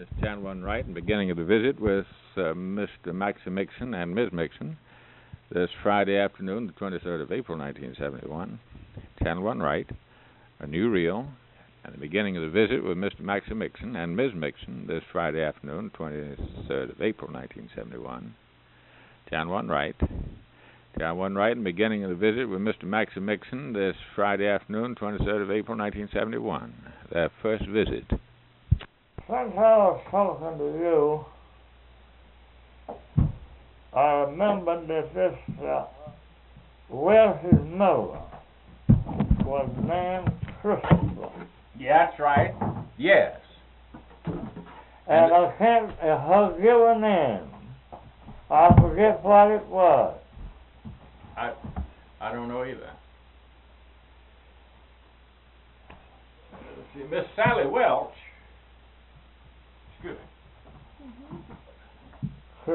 is Chan One Right, and beginning of the visit with Mr. Maxie Mixon and Ms. Mixon this Friday afternoon, the 23rd of April, 1971. Chan One Right, a new reel, and the beginning of the visit with Mr. Maxie Mixon and Ms. Mixon this Friday afternoon, 23rd of April, 1971. Chan One Right. Chan One Right, and beginning of the visit with Mr. Maxie Mixon this Friday afternoon, 23rd of April, 1971. Their first visit. Since I was talking to you, I remembered that this Welsh's mother was named Christopher. Yeah, that's right. Yes. And I can't, her given name, I forget what it was. I don't know either. Let's see, Miss Sally Welch. Excuse me.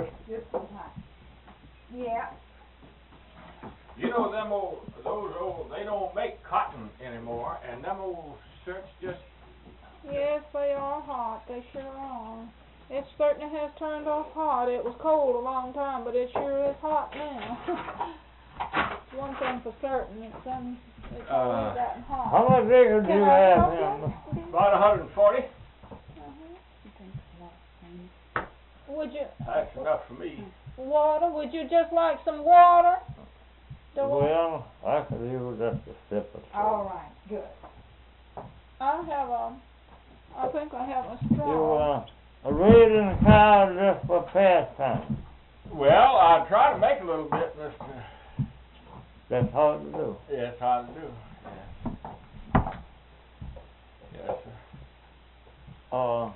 Yeah. You know those old, they don't make cotton anymore, and them old shirts just... Yes, they are hot. They sure are. It certainly has turned off hot. It was cold a long time, but it sure is hot now. One thing for certain, it's always gotten hot. How much bigger do Can you I have help him? you? About 140. Would you That's enough for me. water? Would you just like some water? Well, I could use just a sip or so. All right, good. I think I have a You straw. raising cows just for pastime. Well, I try to make a little bit, Mr. That's hard to do. Yeah, it's hard to do. Yeah. Yes, sir.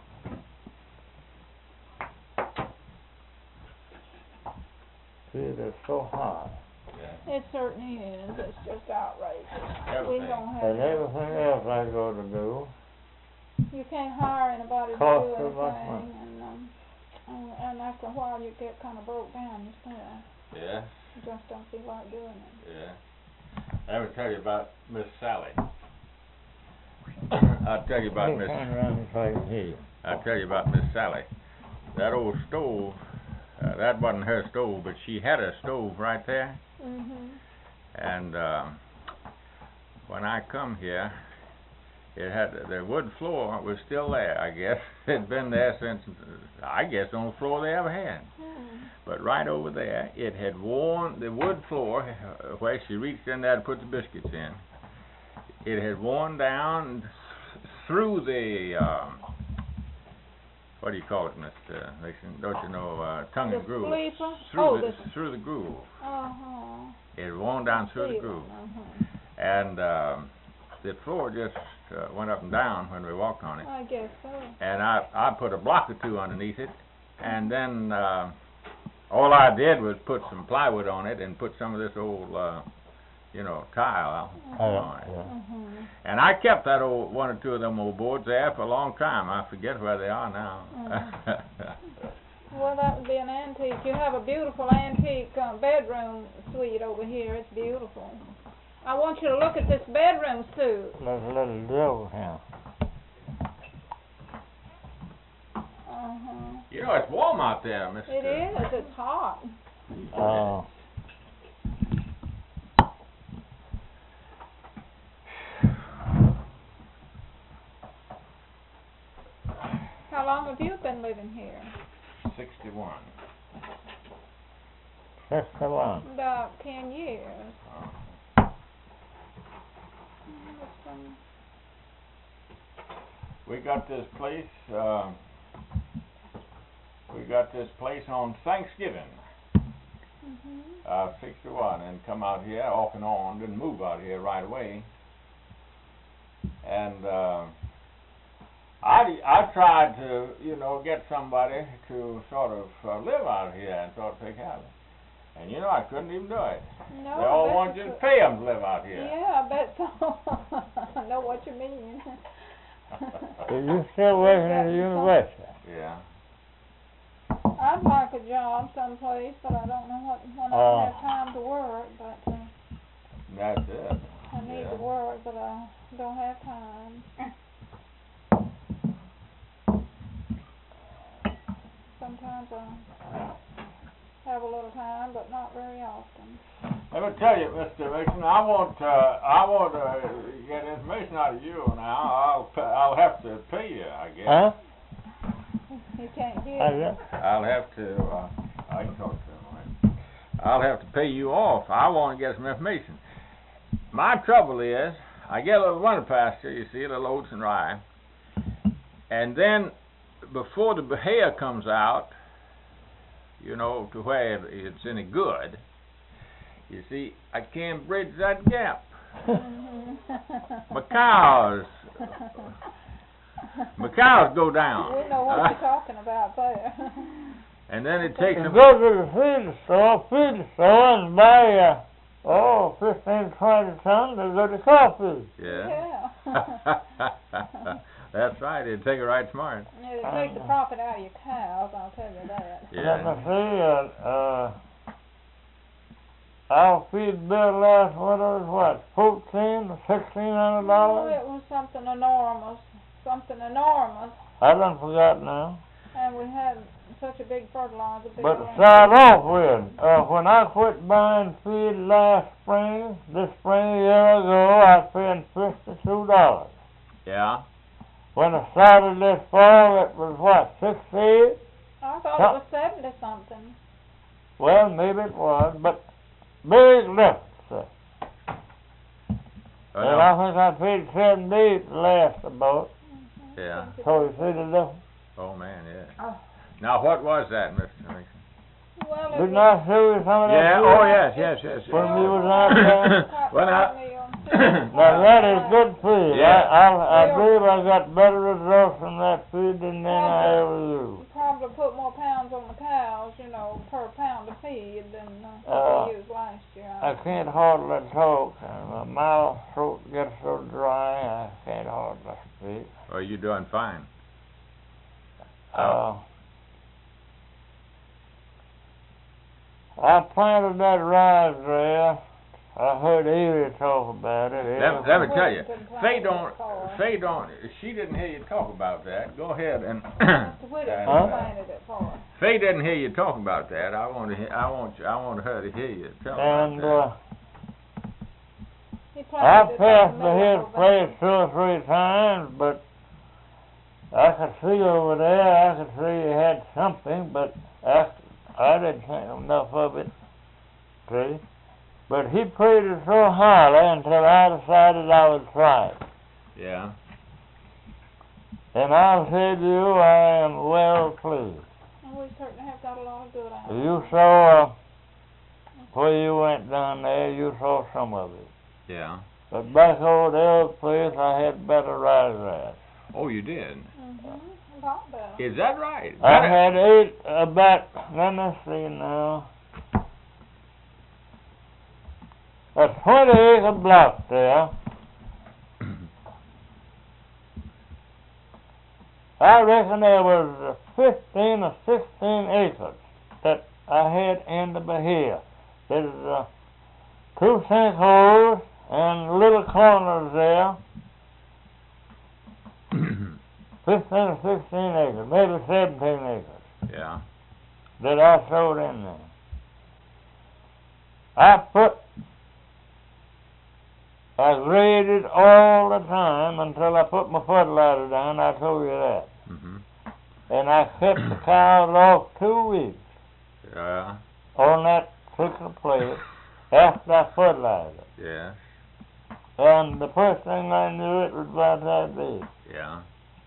See, they're so hard. Yeah. It certainly is. It's just outrageous. Everything. We don't have. And everything else I go to do. You can't hire anybody to Cost do so much anything, and after a while you get kind of broke down yourself. Yeah. You just don't feel like doing it. Yeah. I ever tell you about Miss Sally? I'll tell you about Miss. Turn around so I can hear you. I'll tell you about Miss Sally. That old stove, that wasn't her stove, but she had a stove right there. And when I come here, it had the wood floor was still there. I guess it'd been there since, I guess, on the floor they ever had. But right over there, it had worn the wood floor where she reached in there to put the biscuits in. It had worn down through the what do you call it, Mr. Nixon? Don't you know, tongue and groove? Sleeper? Through the groove. It had worn down through the groove, and the floor just went up and down when we walked on it. I guess so. And I put a block or two underneath it, and then all I did was put some plywood on it and put some of this old, tile on it. And I kept that old one or two of them old boards there for a long time. I forget where they are now. Well, that would be an antique. You have a beautiful antique bedroom suite over here. It's beautiful. I want you to look at this bedroom suite. There's a little drill here. You know, it's warm out there, Mr. It is. It's hot. How long have you been living here? 61. 61. About 10 years. We got this place. We got this place on Thanksgiving. 61, and come out here off and on. Didn't move out here right away. And I tried to, get somebody to sort of live out here and sort of take care of it. And I couldn't even do it. No, they all wanted you to pay them to live out here. Yeah, I bet so. I know what you mean. You still working at the university? Yeah. I'd like a job someplace, but I don't know when I have time to work. But that's it. I need to work, but I don't have time. sometimes I have a little time, but not very often. Let me tell you, Mr. Mason, I want to get information out of you now. I'll have to pay you, I guess. Huh? You can't hear. I'll have to. I can talk to him. Right? I'll have to pay you off. I want to get some information. My trouble is, I get a little winter pasture, you see, a little oats and rye, and then before the hair comes out, you know, to where it's any good, you see, I can't bridge that gap. My cows go down. We know what you're talking about there. And then it takes You them. go to the feed store, and buy 15, 20 tons of good coffee. Yeah. That's right. It'd take it right smart. It'd take the profit out of your cows, I'll tell you that. Let me see, our feed bill last winter was what, $1,400 or $1,600? No, it was something enormous. I done forgot now. And we had such a big fertilizer bill. But to start off with, when I quit buying feed last spring, this spring a year ago, I spent $52. Yeah. When I started this fall, it was what, 68? I thought it was 70 something. Well, maybe it was, but big difference. And I think I paid 78 the last about. Yeah. So you see the difference? Oh man, yeah. Oh. Now what was that, Mr. Mason? Well, Didn't I show you some of that? Yeah. food? Oh yes. When we was out there. When Now that is good feed. Yeah. I believe I got better results from that feed than I ever used. You probably put more pounds on the cows, you know, per pound of feed than we used last year. I can't hardly talk. My mouth throat gets so dry, I can't hardly speak. Oh, you're doing fine. I planted that rise there. I heard Evie talk about it. Let me tell you, Faye don't. She didn't hear you talk about that. Go ahead and. Planted it for us. Faye didn't hear you talk about that. I want her to hear you tell about that. I passed by his place 2 or 3 times, but I could see over there. I could see he had something, but I didn't think enough of it. See. But he prayed it so highly until I decided I would try it. Yeah. And I'll say to you, I am well pleased. And we certainly have got a lot of good out of it. You saw where you went down there, you saw some of it. Yeah. But back over the other place, I had better ryegrass. Oh, you did? A lot better. Is that right? I had let me see now. A 20-acre block there. I reckon there was 15 or 16 acres that I had in the Bahia. There's 2 sinkholes and little corners there. 15 or 16 acres, maybe 17 acres. Yeah. That I sowed in there. I graded all the time until I put my fertilizer down. I told you that. Mm-hmm. And I kept the cows off 2 weeks Yeah. on that particular place after I fertilized it. Yes. And the first thing I knew, it was about that big. Yeah.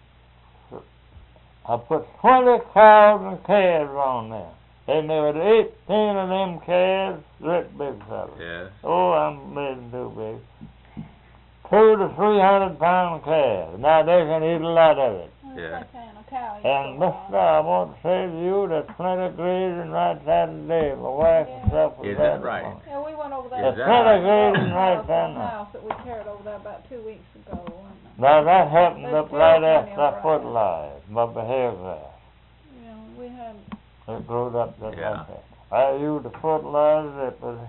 I put 20 cows and calves on there. And there were 18 of them calves, great big fellas. Yes. Oh, I'm making too big. 200 to 300 pound calves. Now they can eat a lot of it. Yeah. And Mister, I want to say to you, there's plenty of grazing right there today. My wife and stuff was Is there that right? tomorrow. Yeah, we went over there. Is There's that plenty of right? grazing right there now. house that we carried over there about 2 weeks ago. Now that happened There's up right plenty after I of fertilized my Bahia grass. Yeah, we had. It grew up just Yeah. like that. I used the fertilizer. It was,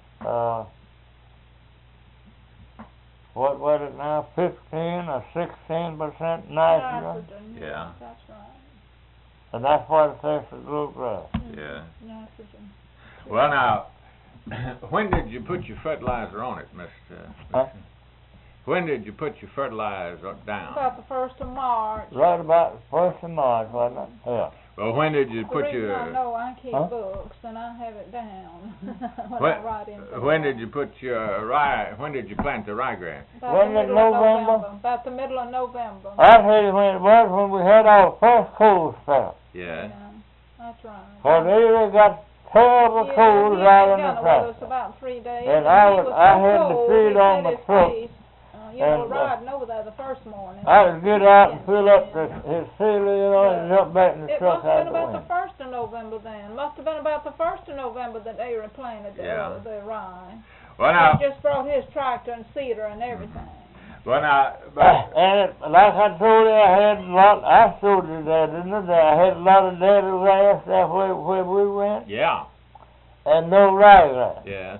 what was it now, 15 or 16% nitrogen? Yeah. That's right. And that's what it takes to grow grass. Yeah. Nitrogen. Well, now, when did you put your fertilizer on it, Mr. Huh? When did you put your fertilizer down? About the 1st of March. Right about the 1st of March, wasn't it? Yeah. Well, when did you The put reason I your know I keep Huh? books and I have it down when when, I write in. when did you put your rye? When did you plant the ryegrass? About Wasn't the it middle of November? About the middle of November. I'll tell you when it was, when we had our first cold spell. Yeah. That's right. For they really got terrible cold he right ain't in the got with us tractor. about 3 days. And he I was so had the cold, feed he on set my his truck. face, And, riding over there the first morning. I would get out and fill up his sealer, you know, and jump back in the It truck must have out been the about window. the 1st of November then. Must have been about the 1st of November that they replanted Yeah. the rye. Well, now, He just brought his tractor and seeder and everything. well, now, And like I told you, I had a lot, I showed you that, didn't I? I had a lot of dead grass there where we went, yeah, and no ryegrass. yeah,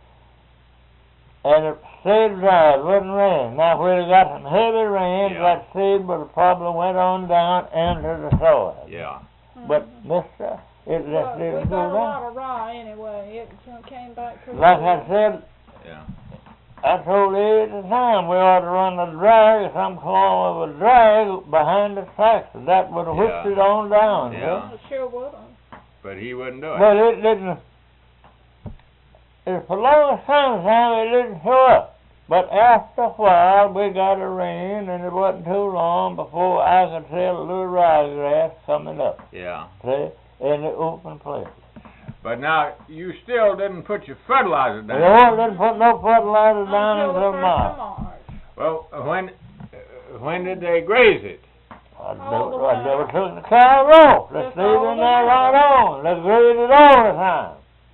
And it stayed dry, it wouldn't rain. Now, when it got some heavy rain, Yeah. that seed would have probably went on down into the soil. yeah. But, Mhm. mister, it just Well, we didn't got a go lot down. of rye anyway. It came back pretty Like good. I said, Yeah. I told you at the time we ought to run a drag, some form of a drag behind the tractor. That would have whipped Yeah. it on down. Yeah. Yeah. It sure would. But he wouldn't do it. But it didn't. For the longest time it didn't show up. But after a while we got a rain, and it wasn't too long before I could see a little ryegrass coming up. Yeah. See, in the open place. But now, you still didn't put your fertilizer The down. Lord didn't put no fertilizer down Until the until 1st March. of March. Well, when did they graze it? I All the never way. took the cow off. They Just stayed all in the there way. right on. They graded all the time.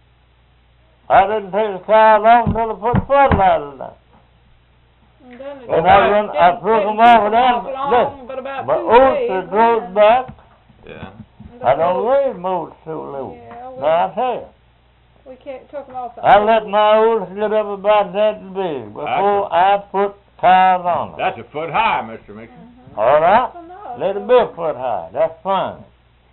I didn't take the cows off until I put fertilizer down. And then it And didn't- I took didn't them off of keep them. off long, Listen, but about but 2 oats days, that grows and back, Yeah. I don't the- raise moles too low. Yeah, Now I tell you, we took them off the I let my oats get up about that big before I put cows on them. That's a foot high, Mr. Mixon. Mhm. All right? That's enough. Let it be a foot high. That's fine.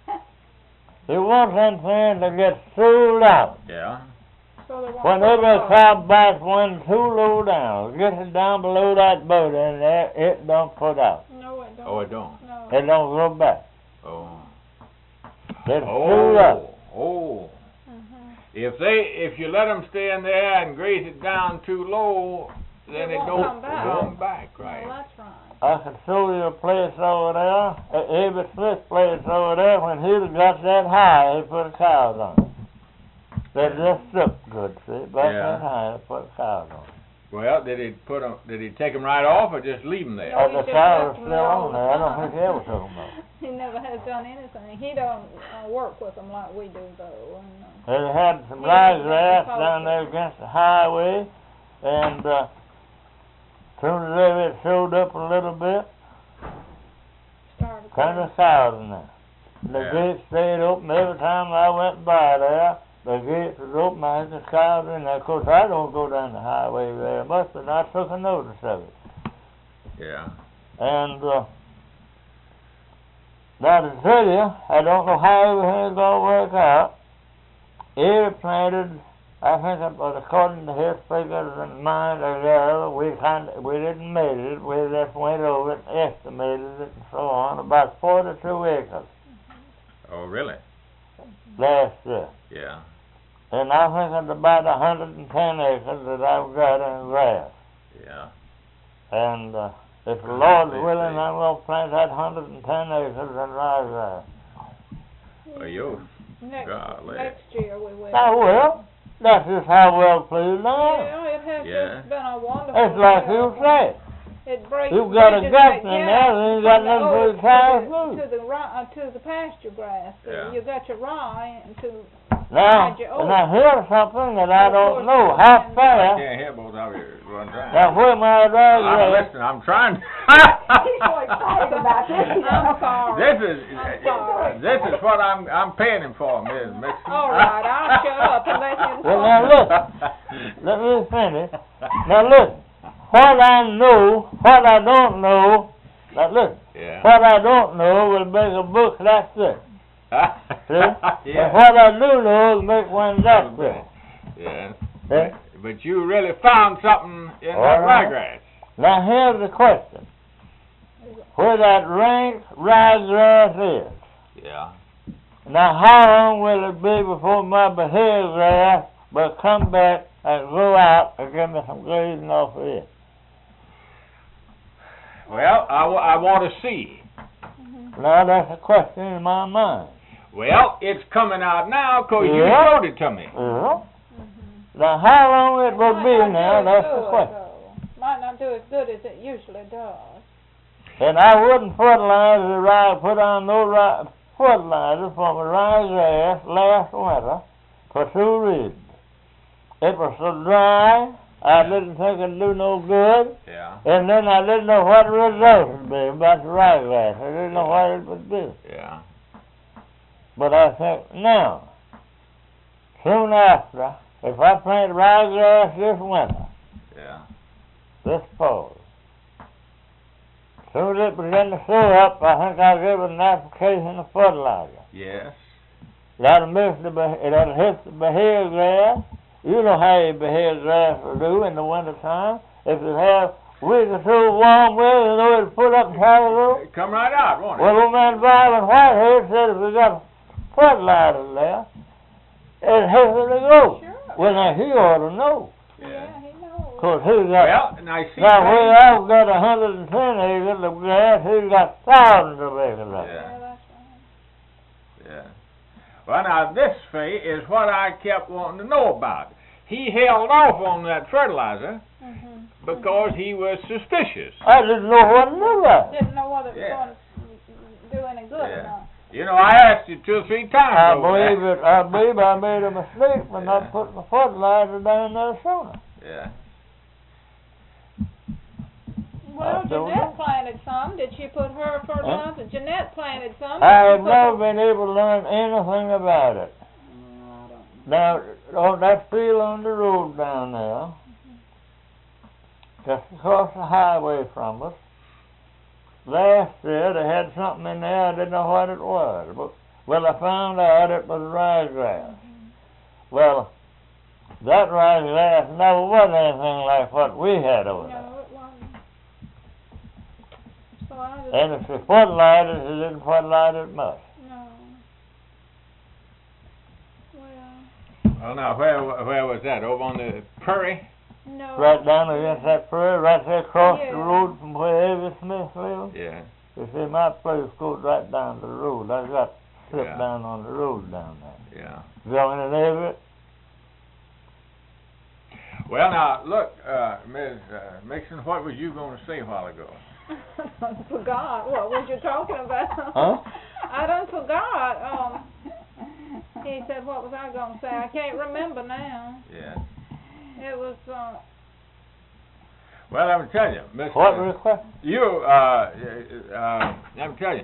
It wants them things to get sold out. Yeah. So they won't Whenever fall a apart. cow bites one too low down, gets it down below that boat in there, it don't put out. No, it don't. Oh, it don't. No. It don't grow back. Oh. It's sold out. Oh. Mhm. If you let them stay in there and graze it down too low, then It it won't don't come back. come back, right? Well, that's right. I can show you a place over there, Abel Smith's place over there, when he got that high, he put the cows on it. They just looked good, see, about Yeah. that high, he put the cows on it. Well, did he take them right off or just leave them there? No, The he just cows left are them still there all on the there, I don't time. think he ever took them off. He never has done anything. He don't work with them like we do, though. And, They had some Yeah, ryegrass that's down there awesome. against the highway, and soon as it showed up a little bit, started kind of cows in there. The Yeah. gate stayed open every time I went by there. The gate was open, I had the cows in there. Of course, I don't go down the highway very much, but I took a notice of it. Yeah. And now to tell you, I don't know how everything's gonna work out. He planted, I think it was according to his figures and mine together, we didn't measure it, we just went over it, estimated it and so on, about 42 acres Oh, really? last year. Yeah. And I think it's about 110 acres that I've got in grass. Yeah. And if the Lord's Big willing, thing. I'm gonna plant that 110 acres in ryegrass. Well, you. next Golly. year we will. Oh, well, that's just how well pleased I am. Yeah, it has Yeah. just been a wonderful. It's like year. you say. It breaks. You've got a bridges gut that in gap there, and you got from the nothing for oats the cows to to the, to the pasture grass. Yeah. You got your rye and to Now, How'd you and I hear something that I Of don't course, know. I How I fast? can't hear both of you at one time. Now, where my I'm ryegrass? listening. I'm trying. He's so excited about this. I'm sorry. This is what I'm paying him for, Ms. Mixon. All right, I'll shut up and let him Well, talk. now look. Let me finish. Now look. What I know, what I don't know. Now look. Yeah. What I don't know will make a book like this. See? Yeah. And what I do know is make one that quick. Yeah. See? But you really found something in All that right. ryegrass. Now here's the question. Where that rank ryegrass is, Yeah. now how long will it be before my behavior grass will come back and grow out and give me some grazing off of it? Well, I want to see. Now that's a question in my mind. Well, it's coming out now because you Yeah. showed it to me. Yeah. Now how long it will be now, that's the question. Might not do as good as it usually does. And I wouldn't fertilize the rye, put on no fertilizer from the ryegrass last winter for 2 reasons. It was so dry, I didn't think it'd do no good, Yeah. and then I didn't know what the result would be about the ryegrass. I didn't know what it would do. Yeah. But I think now, soon after, if I plant ryegrass this winter, Yeah. this fall, soon as it begins to show up, I think I'll give it an application of fertilizer. Yes. That'll hit the behavior grass. You know how your behavior grass will do in the winter time. If it has a week or two warm weather, you know it'll put up and try to go. It come right out, won't it? Well, old man Bob in Whitehead said if we got fertilizer there, it'll help it to go. Sure. Well, now he ought to know. Yeah, he knows. Because he's got, Well, and I see. now where I've got 110 acres of grass, he's got thousands of acres of it. Yeah. Yeah, that's right. Yeah. Well, now this Fay is what I kept wanting to know about. He held off on that fertilizer because he was suspicious. I didn't know what to do about it. Didn't know whether it was Yeah. going to do any good Yeah. or not. You know, I asked you 2 or 3 times. I over that. believe I made a mistake by Yeah. not putting the fertilizer down there sooner. Yeah. Well, I don't Jeanette know. planted some. Did she put her fertilizer? Jeanette planted some. I Did have she put never her- been able to learn anything about it. I don't Now, on that field on the road down there, just across the highway from us, last year they had something in there, I didn't know what it was. But, well, I found out it was ryegrass. Well, that ryegrass never was anything like what we had over there. No, it wasn't. So I just, And if you fertilize it, you didn't fertilize it much. no. Well, Well, now, where was that? Over on the prairie? no. Right down against that prairie, right there across Yeah. the road from where Evie Smith lives. Yeah. You see, my place goes right down the road. I got strip Yeah. down on the road down there. Yeah. Going in Evie, Well, now, look, Ms. Mixon, what was you going to say a while ago? I forgot. What was you talking about? Huh? I done forgot. He said, what was I going to say? I can't remember now. Yeah. It was, Well, let me tell you, Mr. what request? You, let me tell you,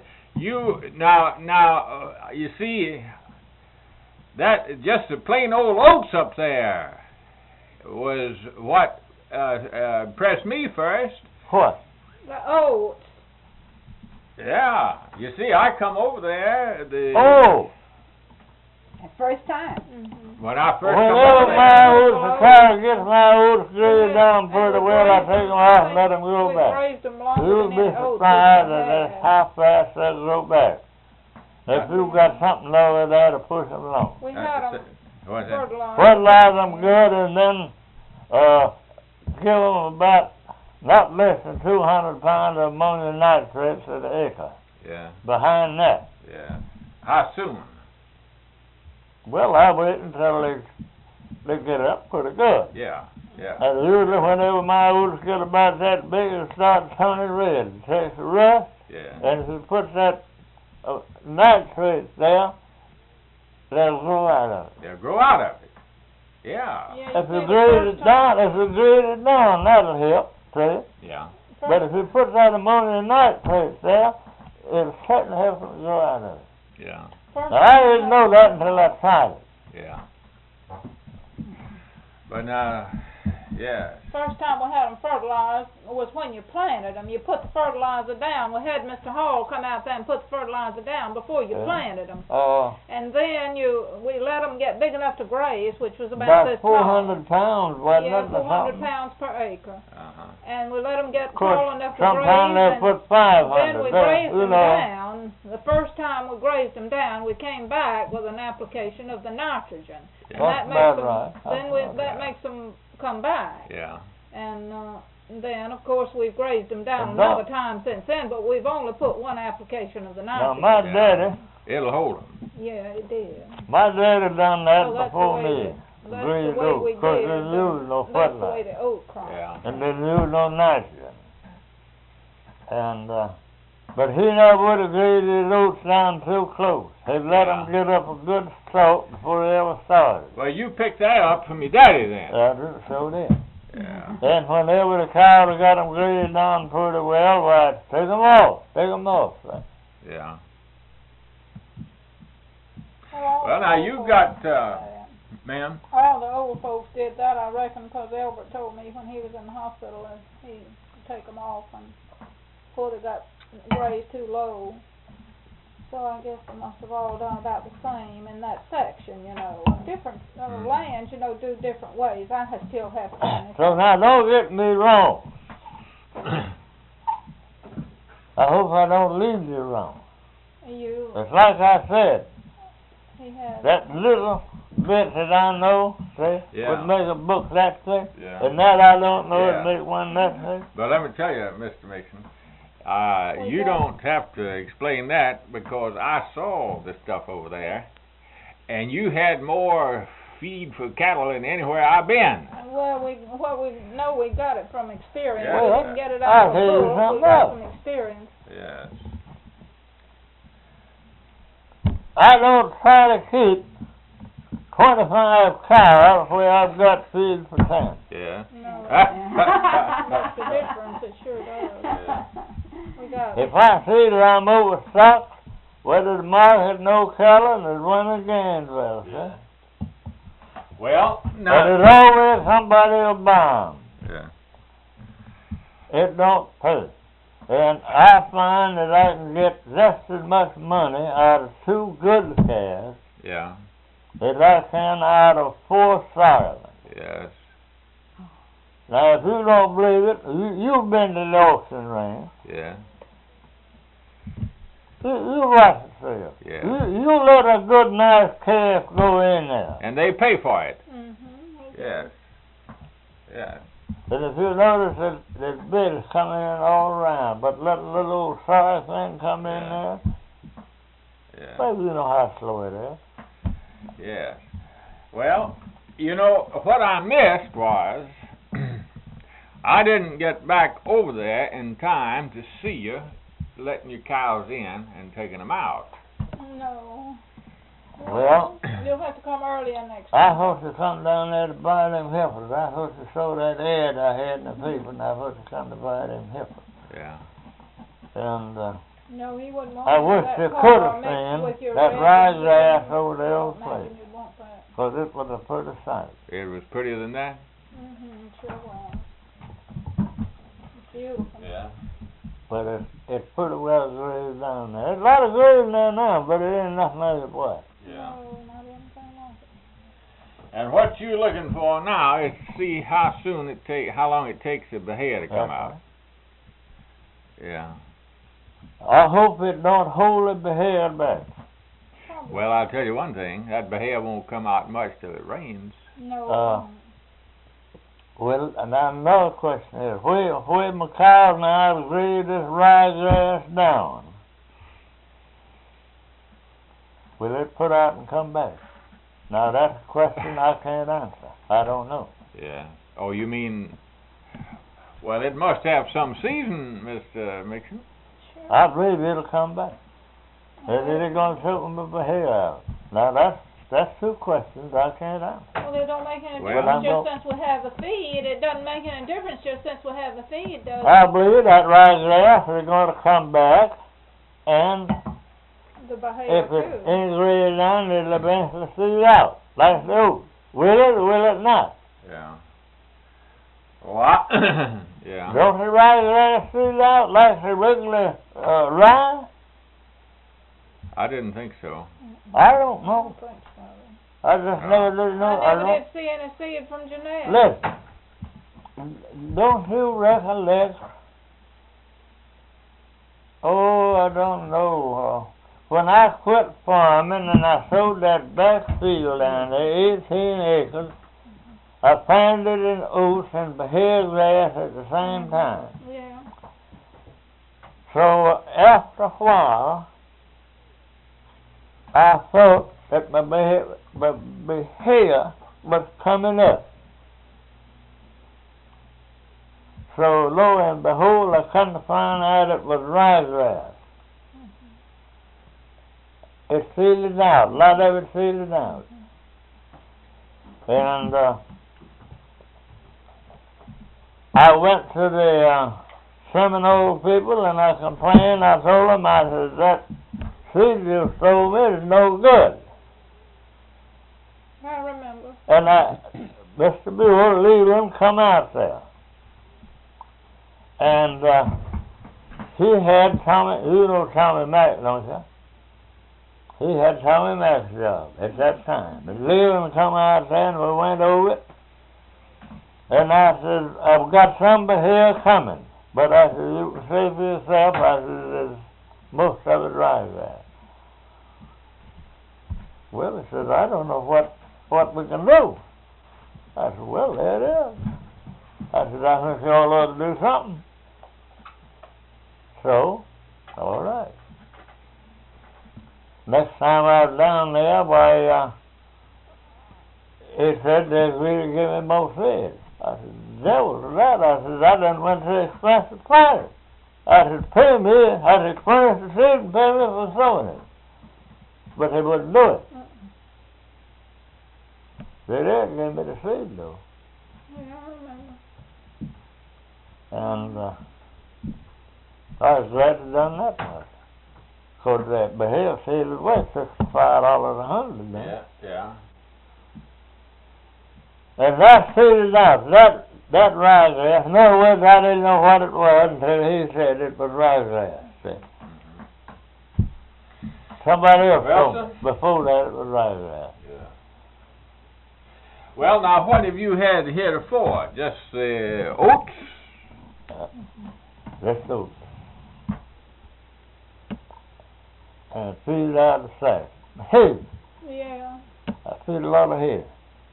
you see, that just the plain old oats up there was what impressed me first. What? the oats. Yeah, you see, I come over there Oh! The first time. when I first Whenever come over my there. oats, try to get my oats graded down pretty well, I take them off and let them grow We back. raised them longer You'll than be any oats surprised we at had. how fast they grow back. If you've got something over there to push them along. We had them What's that? fertilized. Fertilize them good and then give them about not less than 200 pounds of ammonium nitrates an acre. Yeah, Behind that, yeah. How soon? well, I wait until they get up pretty good. Yeah, yeah. And usually whenever my oats get about that big, it starts turning red. It takes the rust, Yeah. and if you put that nitrate there, they'll grow out of it. They'll grow out of it. Yeah. Yeah, If see, you the grade first it down, that'll help, see? Yeah. time- But if you put that ammonium nitrate there, it'll certainly help them grow out of it. Yeah. first Now, I didn't know that until I tried it. Yeah. But now, Yes. First time we had them fertilized was when you planted them. You put the fertilizer down. We had Mr. Hall come out there and put the fertilizer down before you planted them. And then we let them get big enough to graze, which was about this tall. 400 pounds, wasn't Yeah, it? 400 pounds per acre. And we let them get Of course, tall enough to graze. sometimes they put 500. Then we grazed them down. The first time we grazed them down, we came back with an application of the nitrogen. And that makes them, that makes them come back. Yeah. And then, of course, we've grazed them down another time since then, but we've only put one application of the Now, nitrogen. my daddy, It'll hold them. Yeah, it did. my daddy done that So that's before the way me. That's Grazed the way we oat, 'cause did they it. used no That's the way fertilizer. the oat crop. Yeah. And they used no nitrogen. And, but he never would have grazed his oats down too close. He'd let them get up a good stalk before they ever started. Well, you picked that up from your daddy then. So did. Yeah. Then whenever the cow got them grazed down pretty well, why, take them off. Yeah. Well, now you got, ma'am. Well, the old folks did that, I reckon, because Albert told me when he was in the hospital that he'd take them off and before they got grazed too low. So I guess they must have all done about the same in that section, you know. Different lands, you know, do different ways. I still have to. So now don't get me wrong. I hope I don't lead you wrong. It's like I said, that little bit that I know, would make a book that thick, and that I don't know would make one that thick. But let me tell you, Mr. Mixon, you don't have to explain that because I saw the stuff over there, and you had more feed for cattle than anywhere I've been. Well, we know we got it from experience. Yeah. We didn't get it out of the book. We got it from experience. Yes. I don't try to keep 25 cows where I've got feed for 10. Yeah. No, makes a difference. It sure does. We got it. If I see that I'm overstocked, whether the market no color, there's one again, well, Well, but no. there's always somebody will buy 'em. Yeah. It don't pay. And I find that I can get just as much money out of 2 good calves Yeah. as I can out of 4 sorry ones. Yes. Now, if you don't believe it, you've been to the auction ring. Yeah. You watch it for you. Yeah. You let a good, nice calf go in there. And they pay for it. Mm-hmm. Yes. Yes. And if you notice that there's bids coming in all around, but let a little old sorry thing come in there, Yeah. maybe you know how slow it is. Yes. Well, you know, what I missed was I didn't get back over there in time to see you letting your cows in and taking them out. No. Well, You'll have to come earlier next I time. supposed to come down there to buy them heifers. I supposed to show that ad I had in the paper, and I supposed to come to buy them heifers. Yeah. And No, he wouldn't want I to wish that they car could have mixed with seen your that red ryegrass and over the old imagine place, you'd want that. because it was a pretty sight. It was prettier than that? Mm-hmm, sure was. It's beautiful. Yeah. But it's pretty well grazed down there. There's a lot of grazing there now, but it ain't nothing like it was. Yeah. No, not anything like it. And what you're looking for now is to see how long it takes the hair to come out. Yeah. I hope it don't hold the hair back. Well, I'll tell you one thing. That hair won't come out much till it rains. No. Well, now another question is, where my cows now to graze this ryegrass down? Will it put out and come back? Now that's a question I can't answer. I don't know. Yeah. Oh, you mean... Well, it must have some season, Mr. Mixon. Sure. I believe it'll come back. And then they're going to take my hair out. Now that's 2 questions I can't answer. Well, it don't make any Well, difference just since we have the feed. It doesn't make any difference just since we have the feed, does it? I believe that ryegrass is going to come back, and The behavior if it too. ain't grazed down, it'll eventually seed out, like the oats. Will it or will it not? Yeah. What? Yeah. Don't they ride their street out like they regularly ride? I didn't think so. I don't know. think so. I just never did know. I never did see any seed from Jeanette. Listen, don't you recollect? Oh, I don't know. When I quit farming and I sold that back field down there, 18 acres, I planted in oats and hair grass at the same time. Yeah. So after a while, I thought that my hair was coming up. So lo and behold, I come to find out it was ryegrass. It sealed out. A lot of it sealed out. And I went to the Seminole people and I complained. I told them, I said, that seed you sold me is no good. I remember. And Mr. Buell, Leland, come out there. And he had Tommy, you know Tommy Mack, don't you? He had Tommy Mack's job at that time. But Leland come out there and we went over it. And I said, I've got somebody here coming. But I said, you can see for yourself. I said, there's most of it ryegrass. Well, he said, I don't know what we can do. I said, well, there it is. I said, I think you all ought to do something. So, all right. Next time I was down there, why, he said they agreed to give me more seed. I said, devil to that. I said, I done went to the expense to plant it. I said, pay me. I said, furnish the seed and pay me for sowing it. But they wouldn't do it. They did give me the seed, though. Yeah, I remember. And I was glad to done that much. Because that behavior seed was worth $65 a 100 then. Yeah. And that seeded out, that ryegrass. In other words, I didn't know what it was until he said it was ryegrass. See? Somebody else told me. Before that it was ryegrass. Yeah. Well, now, what have you had heretofore? Just oats? Just oats. And feed out the sack. Hay. Yeah. I feed a lot of hay.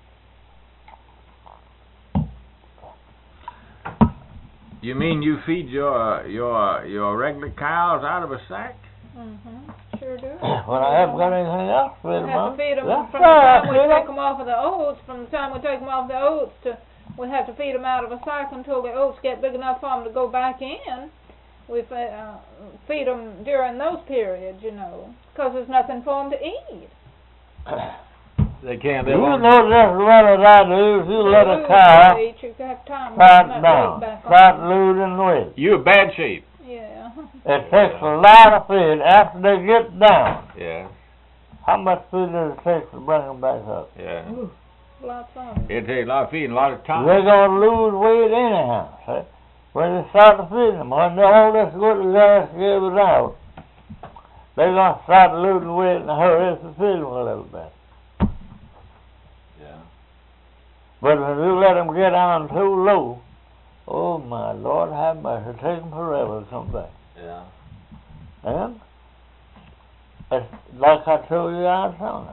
You mean you feed your regular cows out of a sack? Sure do. When I haven't got anything else to feed them We have on. to feed them That's from the time we right, take them off of the oats. From the time we take them off the oats to we have to feed them out of a sack until the oats get big enough for them to go back in. We feed them during those periods, you know, because there's nothing for them to eat. They can't You live on. know just as well as I do, if you let a cow You have time to start put that down, weight back start on. losing weight. You in bad shape. Yeah. It takes a lot of feed after they get down. Yeah. How much food does it take to bring them back up? Yeah. Lots of it. It takes a lot of feeding, a lot of time. They're going to lose weight anyhow, see? When they start to feed them, when all this good grass gives out, they're going to start losing weight in a hurry to feed them a little bit. Yeah. But when you let them get on too low, oh my Lord, have mercy, it takes them forever to come back. Yeah. And it's like I told you out there.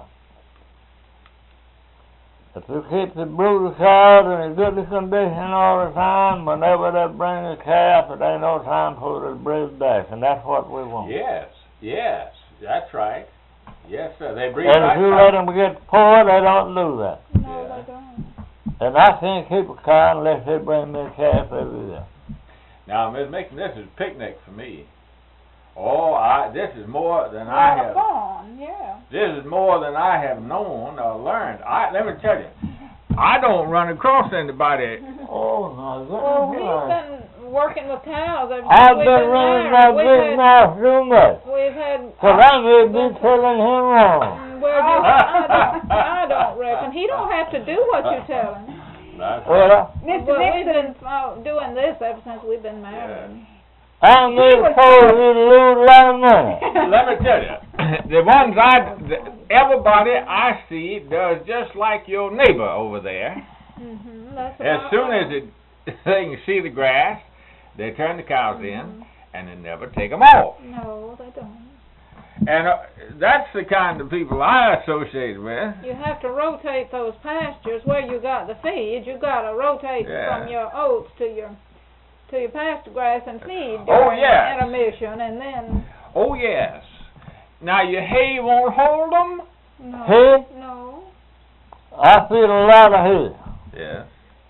If you keep the brood cows in a good condition all the time, whenever they bring a calf, it ain't no time for it to breed back, and that's what we want. Yes, that's right. Yes, sir. They breed And right if you back. let them get poor, they don't do that. No, Yeah. they don't. And I can't keep a cow unless they bring me a calf every year. Now, Ms. Mixon, this is a picnic for me. Oh, this is more than A lot I of have. fun, yeah. This is more than I have known or learned. Let me tell you, I don't run across anybody. Oh my Well, goodness. we've been working with cows. I've been running my big mouth too much. We've had. Because I may be telling him wrong. Well, I don't reckon. He don't have to do what you tell him. Well, Mr. Well, we've Nixon, been doing this ever since we've been married. I'm getting told you to lose a lot of money. Let me tell you, the ones everybody I see does just like your neighbor over there. That's As about soon right. as they can see the grass, they turn the cows in, and they never take them off. No, they don't. And that's the kind of people I associate with. You have to rotate those pastures where you got the feed. You got to rotate from your oats to your pasture grass and feed during intermission, and then. Oh yes. Now your hay won't hold them. No. Hay? No. I feed a lot of hay. Yes.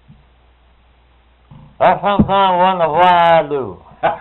I sometimes wonder why I do.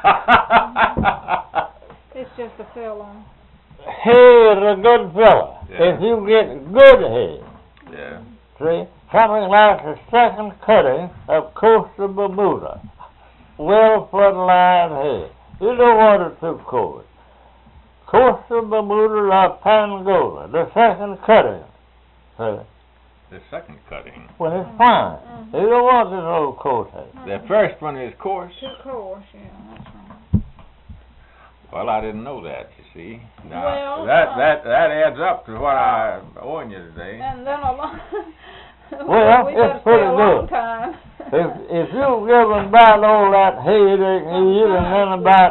It's just a filler. Hay is a good fella. Yeah. If you get good hay. Yeah. See, something like the second cutting of Coastal Bermuda. Well fertilized hay. You don't want it too cold. Coastal Bermuda or Pangola, the second cutting. See, The second cutting. when it's fine. You don't want this old coat hay. The first one is coarse. Too coarse, yeah, that's right. Well, I didn't know that. You see. Now, Well, that adds up to what I owing you today. And then a lot. Well, we it's better stay pretty a long good. time. If you give them about all that hay they can eat and then about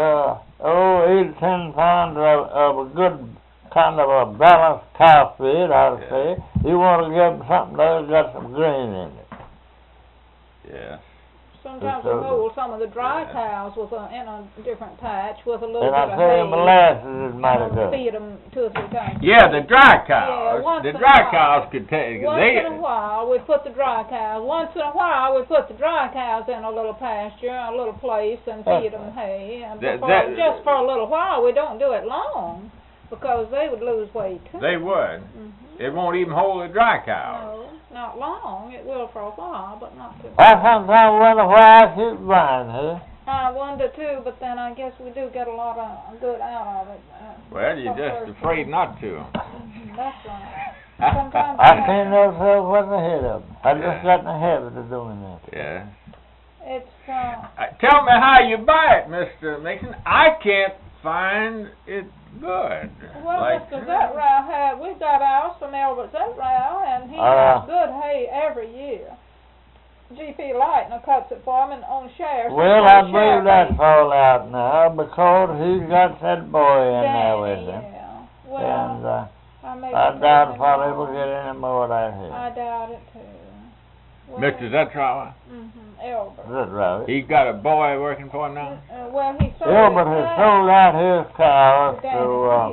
8 to 10 pounds of a good kind of a balanced cow feed, I'd say, you want to give them something that's got some grain in it. Yeah. Sometimes we hold some of the dry cows with in a different patch with a little And bit I of say hay. molasses is mighty good. Feed them 2 or 3 times. Yeah, the dry cows. once The in a dry while. cows could take. Once in a while, we put the dry cows. Once in a while, we put the dry cows in a little pasture, a little place, and feed them hay. And just for a little while, we don't do it long because they would lose weight too. They would. It won't even hold the dry cows. No, not long. It will for a while, but not too long. I sometimes wonder why I keep buying hay. I wonder too, but then I guess we do get a lot of good out of it. Well, you're just afraid not to. That's right. Sometimes I can't never tell what's ahead of them. I just got in the habit of doing that. Yeah. It's Tell me how you buy it, Mr. Mason. I can't find it good. well, Like, Mr. Zetrow we got ours from Albert Zetrow, and he has good hay every year. G.P. Lightner cuts it for him on shares. Well, I believe that's all out now because he's got that boy in there with him. Yeah. Well, And I I doubt if I'll ever get any more of that here. I doubt it too. Well, Mr. Zetrow, Albert. That's right. he's got a boy working for him now? Well, he sold Albert his has cow sold out his cows to Danny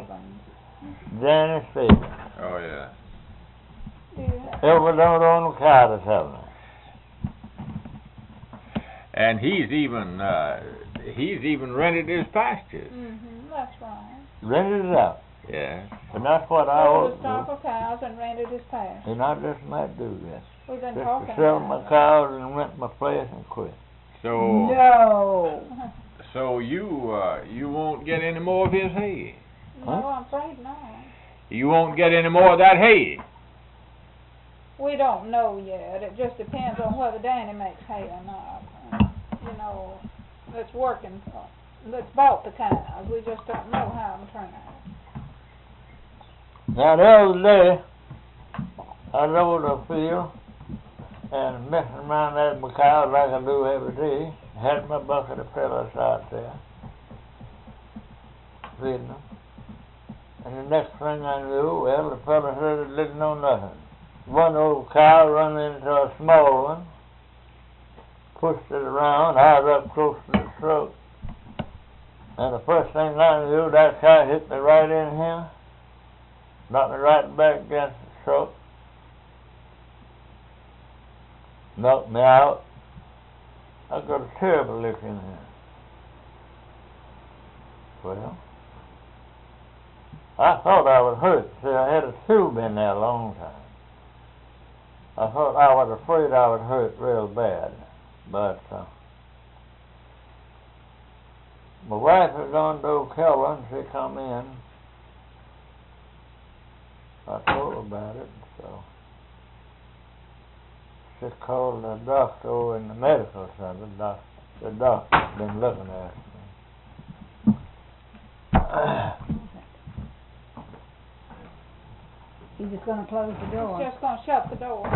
to Danny Stevens. Oh, yeah. Stevens. Albert don't own a cow to tell me. And he's even rented his pastures. That's right. Rented it out. Yeah. And that's what I Sold ought his to stock of cows and rented his pasture. do. And I just might do this. We've been Just talking to sell about my it. cows and rent my place and quit. So no. so you won't get any more of his hay. No, I'm afraid not. You won't get any more of that hay. We don't know yet. It just depends on whether Danny makes hay or not. You know, that's working for, that's bought the cows. We just don't know how it'll turn out. Now the other day, I rode a field and messing around that my cows like I do every day. Had my bucket of fellas out there feeding them. And the next thing I knew, well, the fella said it didn't know nothing. One old cow run into a small one, pushed it around, I was up close to the throat. And the first thing I knew, that cow hit me right in here, knocked me right back against the throat, knocked me out. I got a terrible lick in here. Well, I thought I was hurt. See, I had a tube in there a long time. I thought I was afraid I would hurt real bad. But my wife had gone to Ocala and she come in. I told her about it, so It's called the doctor in the medical center. The doctor's been looking at me. He's just gonna close the door. He's just gonna shut the door.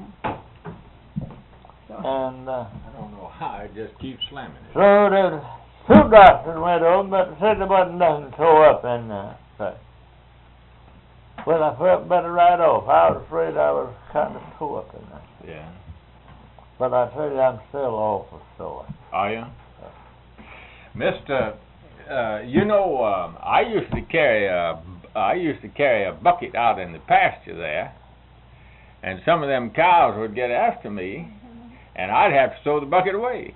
And I don't know how, it just keeps slamming it. so the two doctors went over, but said there wasn't nothing tore up in there. So, well, I felt better right off. I was afraid I was kind of tore up in there. Yeah. But I tell you, I'm still awful sore. Are you? Mister, you know, I used to carry a bucket out in the pasture there, and some of them cows would get after me, and I'd have to throw the bucket away.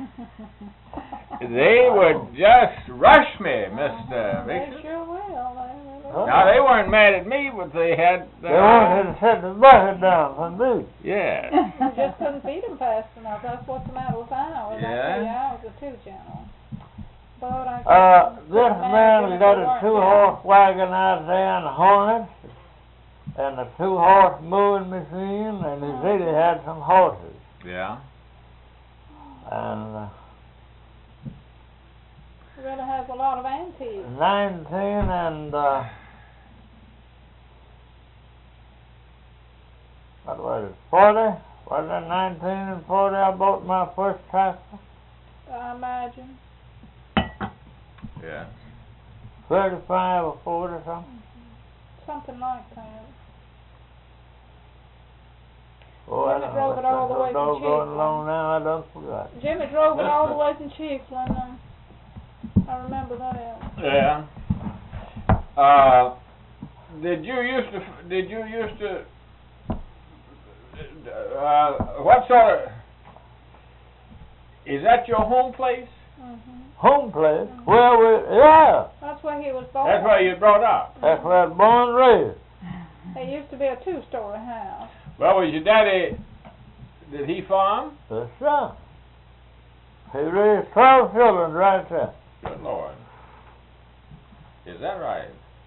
They would just rush me, Mr. They Vixen. sure will. Now, they weren't mad at me, but they had... They wanted to set the bucket down from me. Yeah. We just couldn't feed them fast enough. That's what's the matter with ours. Yeah? Ours are too gentle. But I This man got a 2-horse wagon out there in the harness, and a 2-horse mowing machine, and he said he had some horses. Yeah. And It really has a lot of antiques. 19 and what was it, 40? Was it 19 and 40 I bought my first tractor? I imagine. Yeah. 35 or 40 something? Something like that. Oh, I Jimmy don't drove know. it all the way from Going Chiefland. along now, I don't forgot. Jimmy drove it all the way from Chiefland. I remember that. Yeah. Did you used to what sort of, is that your home place? Home place? Well, yeah. That's where he was born. That's where you brought up. That's where I was born and raised. It used to be a 2-story house. Well, was your daddy, did he farm? That's right. He raised 12 children right there. Good Lord. Is that right?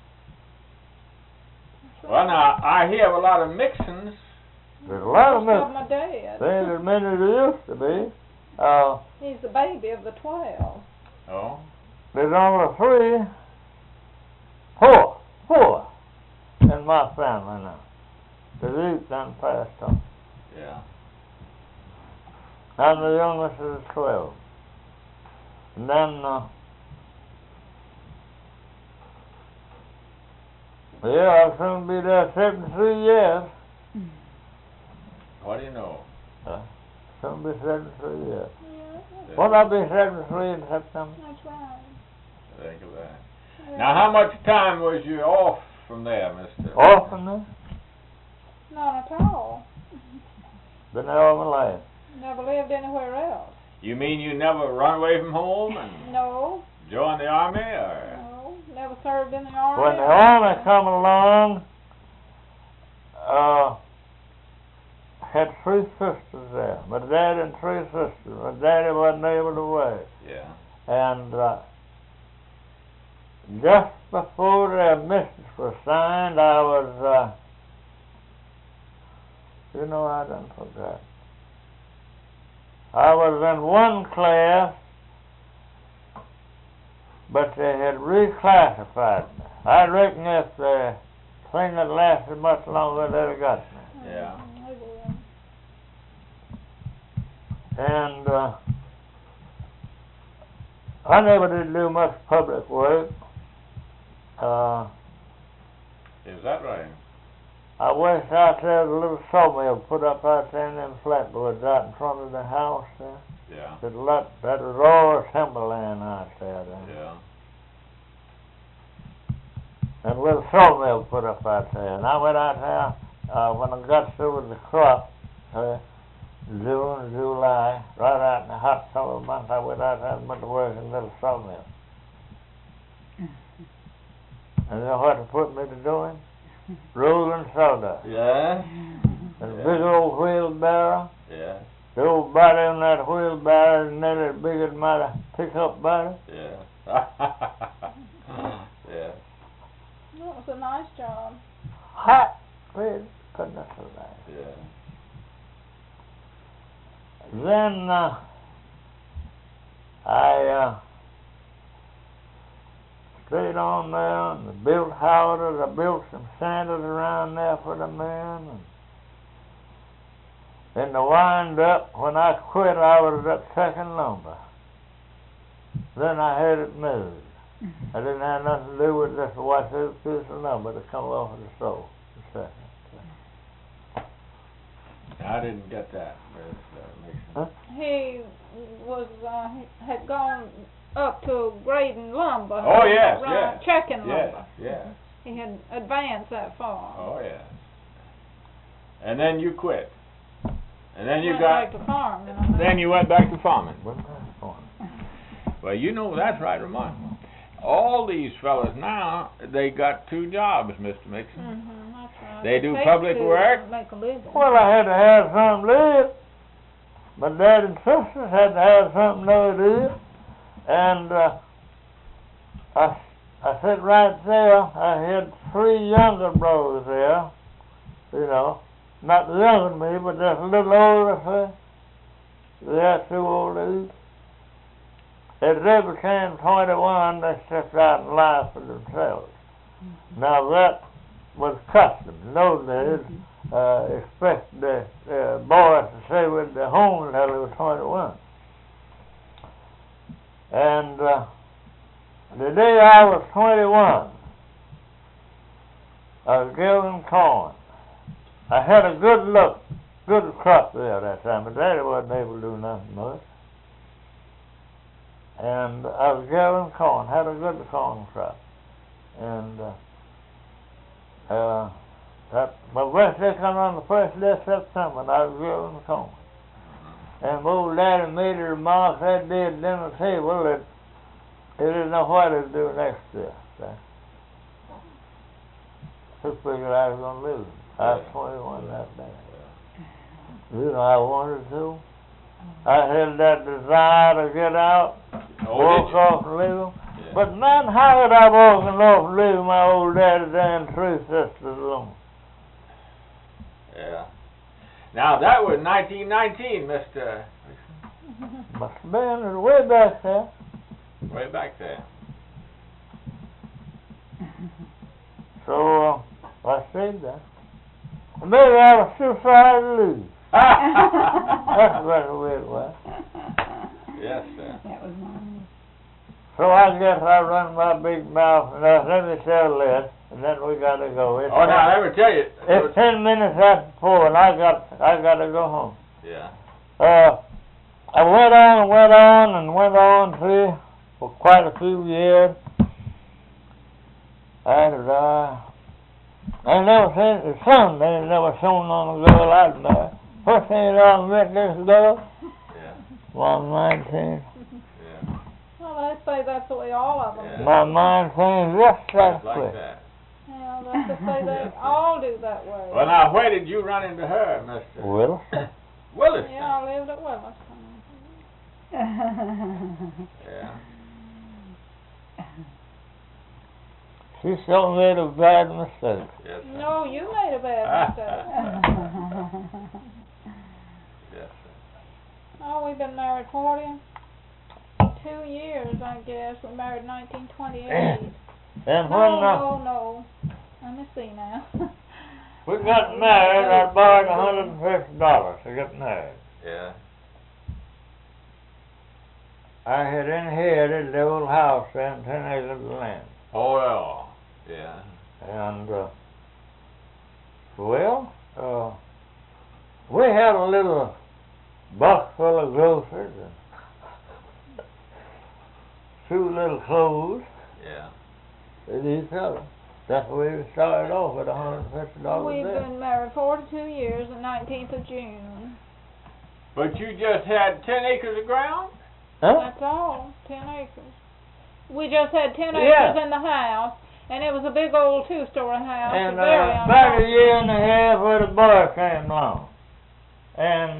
Well, now, I hear of a lot of mixins. There's a lot of Most of them. my dad. There ain't as many as there used to be. He's the baby of the 12. Oh? There's only 4 in my family now. The youth done passed on. Yeah. I'm the youngest of the 12. And then, I'll soon be there 73 years. What do you know? Soon be 73 years. Yeah, Won't I be 73 in September? that's right. Think of that. Yeah. Now, how much time was you off from there, Mr.? Often there? Not at all. Been there all my life. Never lived anywhere else. You mean you never run away from home and No, join the army, or? no. Never served in the army. When the army come along, had 3 sisters there. My dad and 3 sisters. My daddy wasn't able to work. Yeah. And just before the armistice was signed, I was, I done forgot. I was in one class, but they had reclassified me. I reckon if the thing had lasted much longer, they'd have got me. Yeah. And I never did do much public work. Is that right? I wish out there the little sawmill put up out there in them flatwoods out in front of the house there. Yeah. That was all timberland out there then. Yeah. And a little sawmill put up out there. And I went out there when I got through with the crop, June, July, right out in the hot summer month, I went out there and went to work in a little sawmill. And you know what they put me to doing? Rolling sawdust. Yeah? And a big old wheelbarrow. Yeah. The old body on that wheelbarrow is nearly as big as my pickup body. Yeah. Yeah. That was a nice job. Hot. Well, couldn't have survived. Yeah. then I stayed on there and built houses. I built some centers around there for the men. And in the wind up, when I quit, I was at Second Lumber. Then I had it moved. I didn't have nothing to do with just watch this piece of lumber to come off of the stove. I didn't get that. Huh? He was, had gone up to grading lumber. Oh, yes, right, yes. checking Yes, lumber. yes. He had advanced that far. Oh, yes. And then you quit. And then you Went got... back to farming. Then you went back to farming. Went back to farming. Well, you know, that's right remarkable. All these fellas now, they got 2 jobs, Mr. Mixon. That's right. They do Take public to work. Make a living. Well, I had to have something to live. My dad and sisters had to have something to do. And I sat right there. I had 3 younger brothers there, you know, not younger than me, but just a little older than me. They're too old to eat. As they became 21, they stepped out in life for themselves. Now that was custom. In those days, expect the boys to stay with the home until they were 21. And the day I was 21, I was giving corn. I had a good crop there that time, but Daddy wasn't able to do nothing much. And I was gathering corn, had a good corn crop. And my birthday come on the first day of September, and I was gathering corn. And old Daddy made a remark that day at dinner table that he didn't know what to do next year. He figured I was going to live. I was 21 that day. You know, I wanted to. I had that desire to get out, walk off and leave them. Yeah. But man, how could I walk off and leave my old daddy and 3 sisters alone? Yeah. Now, that was 1919, Mr. Must have been, it was way back there. Way back there. So, I stayed there. Maybe I was too sorry to leave. That's about the way it was. Yes, sir. That was mine. So I guess I run my big mouth and let me tell this, and then we got to go. Oh, now, let me tell you. It's 10 minutes after 4, and I got to go home. Yeah. I went on through for quite a few years. And I never seen the sun. They never shown on a girl I'd married. First thing I met this girl, Yeah. my mind changed. Yeah. Well, they say that's the way all of them Yeah. do. My mind changed just that Just like quick. that. Yeah, they say they all do that way. Well, now, where did you run into her, Mr. Well, Williston? Yeah, I lived at Williston. Yeah. she sure made a bad mistake. Yes, sir. No, you made a bad mistake. Yes, sir. Oh, we've been married 42 years, I guess. We married in 1928. And No. Let me see now. we got married, I borrowed $150 to get married. Yeah. I had inherited the old house and 10 acres of land. Oh, well. Yeah. And, we had a little box full of groceries and 2 little clothes Yeah. with each other. That's the way we started off with $150 We've a day. been married 42 years, the 19th of June. But you just had 10 acres of ground? Huh? That's all, 10 acres. We just had 10 Yeah. acres in the house, and it was a big old 2-story house. And very about a uncomfortable. year and a half where the boy came along. And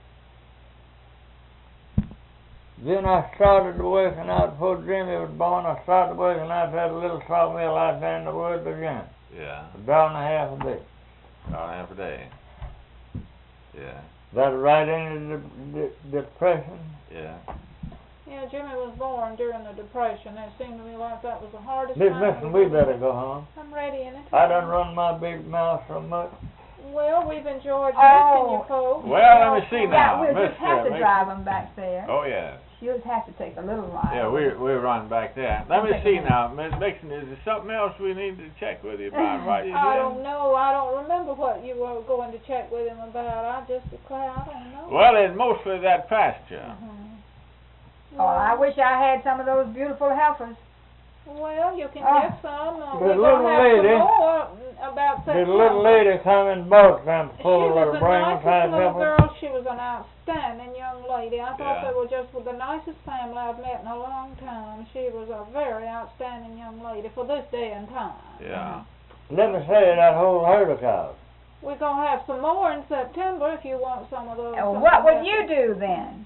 then I started working out before Jimmy was born. I started working out at a little sawmill out there in the woods again. Yeah. $1.50 a day. $1.50 a day. Yeah. That right into the depression. Yeah. Yeah, Jimmy was born during the Depression. It seemed to me like that was the hardest Miss time. Missing, we better go home. I'm ready anytime. I done run my big mouth so much. Well, we've enjoyed visiting you folks. Well, let me see Yeah, now. we'll just have to Mr. drive them back there. Oh, yeah. You'll just have to take a little ride. Yeah, we're running back there. Let me see now, Miss Mixon, is there something else we need to check with you about while you're I here? don't know. I don't remember what you were going to check with him about. I just declare I don't know. Well, it's mostly that pasture. Oh, I wish I had some of those beautiful heifers. Well, you can Oh. get some. The We're little gonna have lady- some more about The little September. lady come and bought them She full was of the brain nicest type little pepper. girl. She was an outstanding young lady. I thought Yeah. they were just the nicest family I've met in a long time. She was a very outstanding young lady for this day and time. Yeah. Let me say that whole herd of cows. We're gonna have some more in September if you want some of those. What would you do then?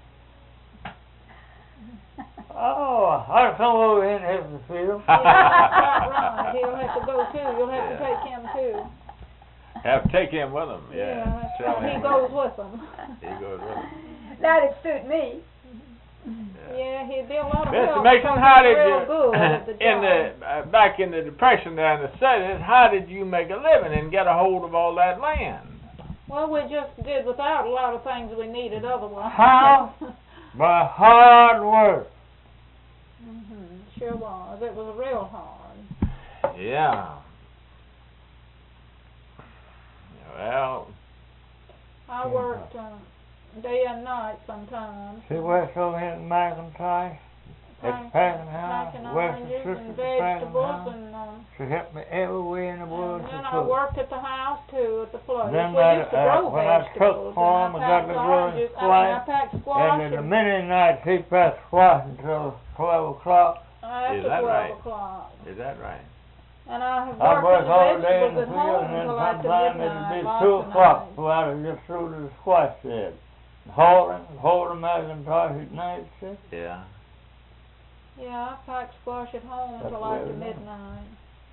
Oh, I'll come over here and help the field. Yeah, that's right. He'll have to go too. You'll have to take him too. Have to take him with him, yeah. that's Tell right. He him. goes with them. He goes with him. That'd suit me. Yeah, he'd be a lot of Mr. help. Mason, because how he's did real you, good at the in job. the, back in the Depression there in the 70s, how did you make a living and get a hold of all that land? Well, we just did without a lot of things we needed otherwise. How? By hard work. Sure was. It was real hard. Yeah. Well, I worked day and night sometimes. She works over here in McIntyre, at packing house, Packing Western oranges and Sister packing vegetables house. and She helped me every way in the world and to then I cook. worked at the house too, at the place. Then We used to grow when I vegetables. took for 'em, and I got packed to growing oranges, squash, I packed squash And in the many nights he packed squash until 12 o'clock. after Is that 12 right? o'clock. is that right? And I have I worked worked in all the day in vegetables the at field home and then until after sometime midnight. it'd be lots 2 of o'clock nights. before I was just through to the squash shed. Holding McIntyre's night shift. Yeah. Yeah, I packed squash at home That's until the way after it is. midnight.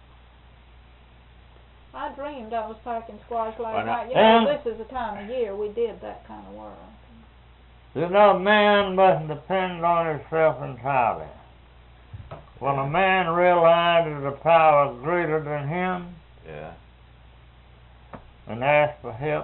I dreamed I was packing squash Why last not? night. You know, And- this is the time of year we did that kind of work. You know, man mustn't depend on himself entirely. When a man realizes a power greater than him Yeah. and asks for help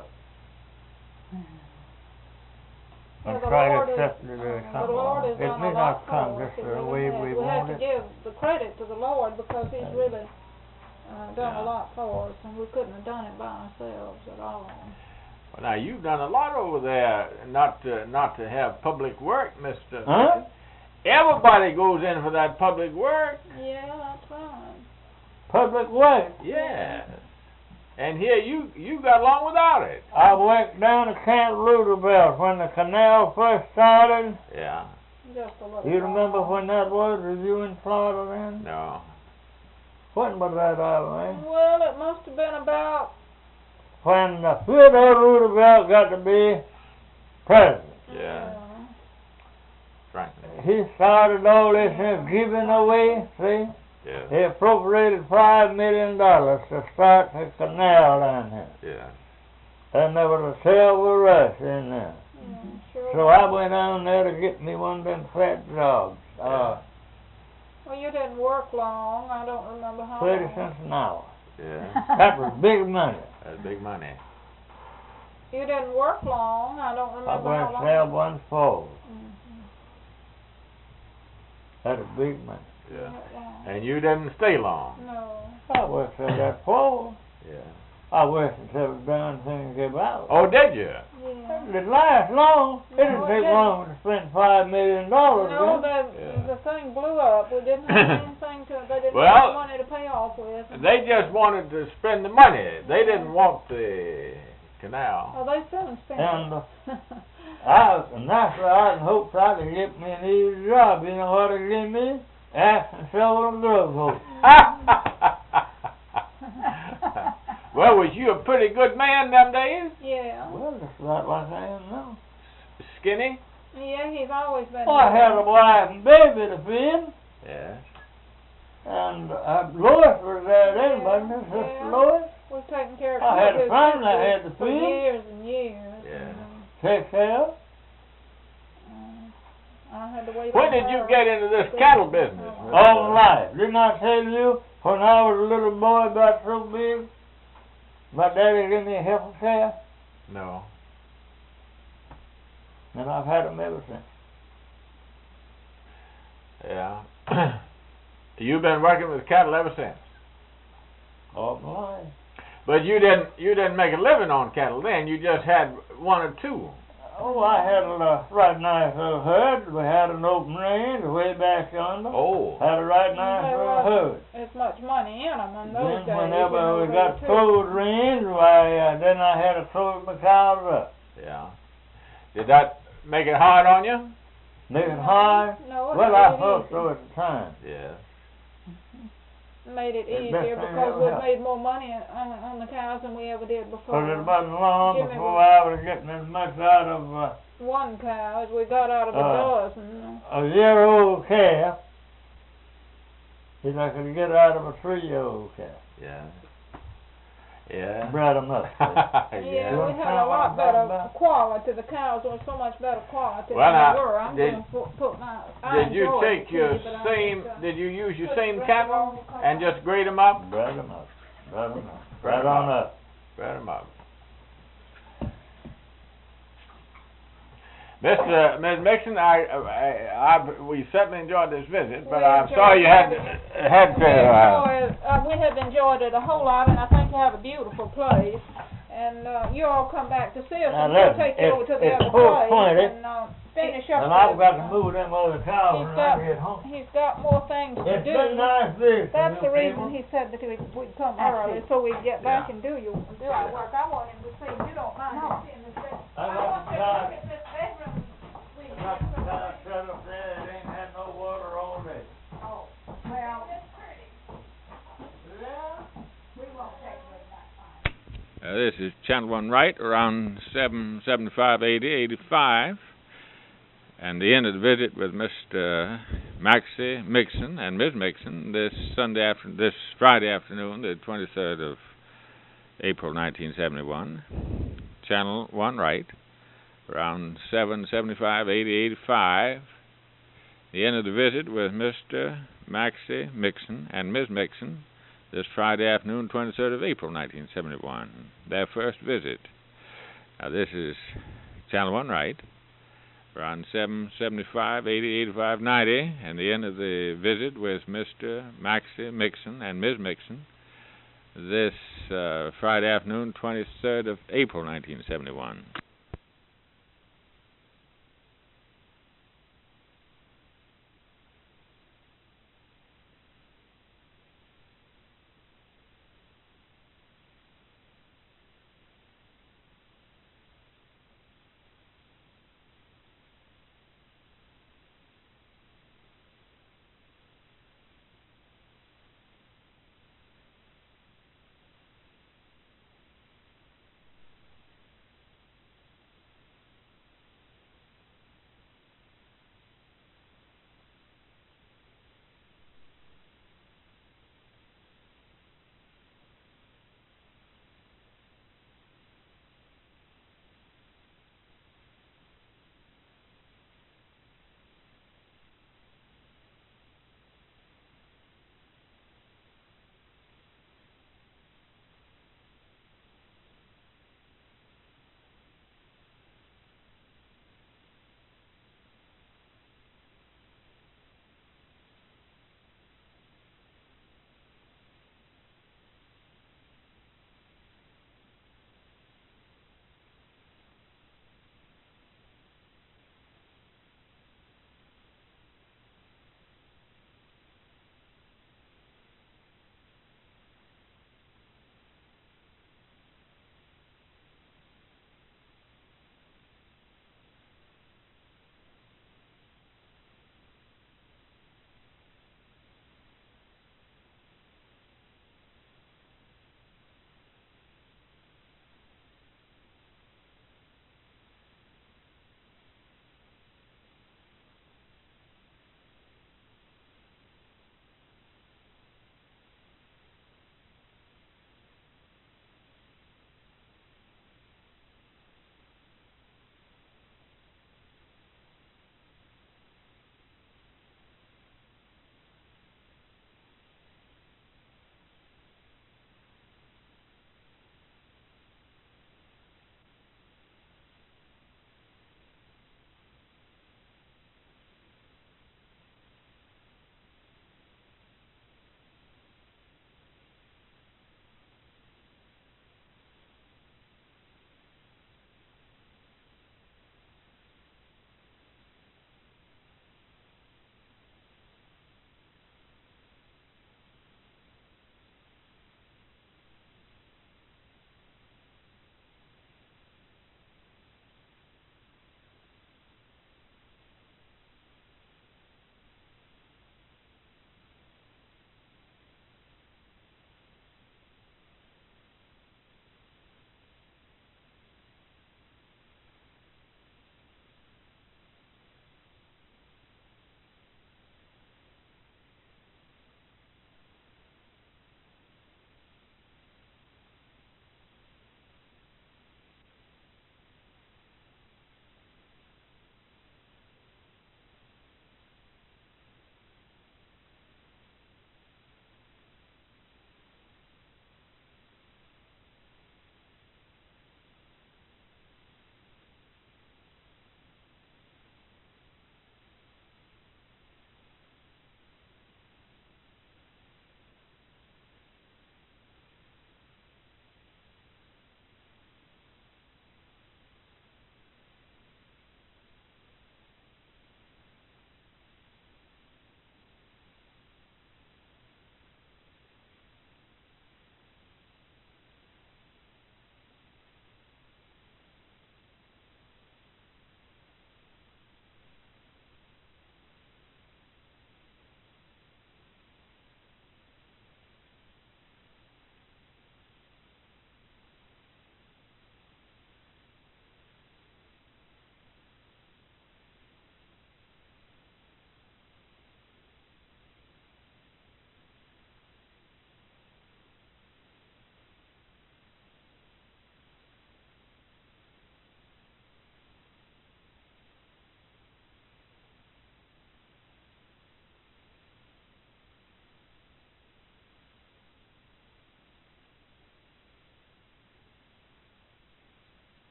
Well, and the try Lord to is- accept it or the Lord has something, it done may a lot not come for us. just It the really way has. we We have want to it. give the credit to the Lord because He's really done Yeah. a lot for us, and we couldn't have done it by ourselves at all. Well, now you've done a lot over there, not to have public work, Mister. Huh? Everybody goes in for that public work. Yeah, that's right. Public way. Yes. And here you got along without it. I went down to Camp Roosevelt when the canal first started. Yeah. Just a little. You remember while. when that was? Was you in Florida then? No. When was that, Eileen? Well, it must have been about. When Theodore Roosevelt got to be president. Yeah. Franklin. He started all this giving away, see? Yeah. He appropriated $5 million to start the canal down here. Yeah. And there was a terrible rush in there. Sure. So I went down there to get me one of them fat jobs. Yeah. Well, you didn't work long. I don't remember how 30 long. cents an hour. Yeah. That was big money. That's big money. You didn't work long. I don't I remember went how to long. sell one fall. Mhm. That was big money. Yeah. Not long. And you didn't stay long. No. I worked for that fall. Yeah. I worked until the darn thing gave out. Oh, did you? Yeah. It didn't last long. It didn't No, it take didn't. long to spend $5 million. No, then. the thing blew up. We didn't have anything to. They didn't Well, have money to pay off with. They just wanted to spend the money. They didn't want the canal. Oh, they soon spent And it. and that's why I hoped I could get me an easy job. You know what it gave me? Ass and shovel and drug hook. Well, was you a pretty good man them days? Yeah. Well, that's about like I am now. Skinny? Yeah, he's always been. Oh, I had a wife and baby to feed. Yeah. And Lois was there then, wasn't it? Sister Yeah. Lois? We've taken care of I had a his family I sisters had to for feed. years and years. Yeah. take care of. I had to wait When on did you her. get into this cattle business? All life. Didn't I tell you when I was a little boy got so big, my daddy gave me a heifer calf, No. and I've had them ever since. Yeah. You've been working with cattle ever since. All my life. But you didn't make a living on cattle then. You just had one or two. Oh, I had a right nice little herd. We had an open range way back yonder. Oh. Had a right nice There little wasn't herd. as much money in them in those Then days. whenever we you know, got too. closed range, why, then I had to close my cows up. Yeah. Did that make it hard on you? Make it hard. No, it Well, made I it thought easy. so at the time. Yes. Made it The best easier thing because ever we happened. made more money on the cows than we ever did before. Because it wasn't long Jimmy before was- I was getting as much out of One cow as we got out of a dozen. a year-old calf as I could get out of a 3-year-old calf. Yeah. Yeah. Bred them up. Yeah, we had a lot better quality. The cows were so much better quality Well, than now, they were. I'm did- going to put my. Did you take your same? Did you use your same cattle and just grade them up? Bred them up. Bred them up. Right on up. Grade them up. Ms. Mixon, we certainly enjoyed this visit, but We I'm enjoyed sorry you had it. to. We have enjoyed it a whole lot, and I think you have a beautiful place. And you all come back to see us, Now and we'll listen, take you over to the it's other 4:20, place and finish up. And I've got to this. move them other cows when I get home. He's got more things to It's do. been nice visiting That's the you reason people. he said that we'd come That's early, it. so we'd get back Yeah. and do our work. I want him to see. You don't mind him seeing this bedroom. I I got want the him to cows. look at this bedroom. I got the cows set up there, it ain't had no water all day. Oh, well. We won't take it that far. This is Channel 1 Right, around 7:75, 80, 85. And the end of the visit with Mr. Maxie Mixon and Ms. Mixon this Friday afternoon, the 23rd of April 1971. Channel 1 Right, around 7:75, 80, 85. The end of the visit with Mr. Maxie Mixon and Ms. Mixon this Friday afternoon, 23rd of April 1971. Their first visit. Now this is Channel 1 Right, around 7:75, 80, 85, 90, and the end of the visit with Mr. Maxie Mixon and Ms. Mixon this Friday afternoon, 23rd of April 1971.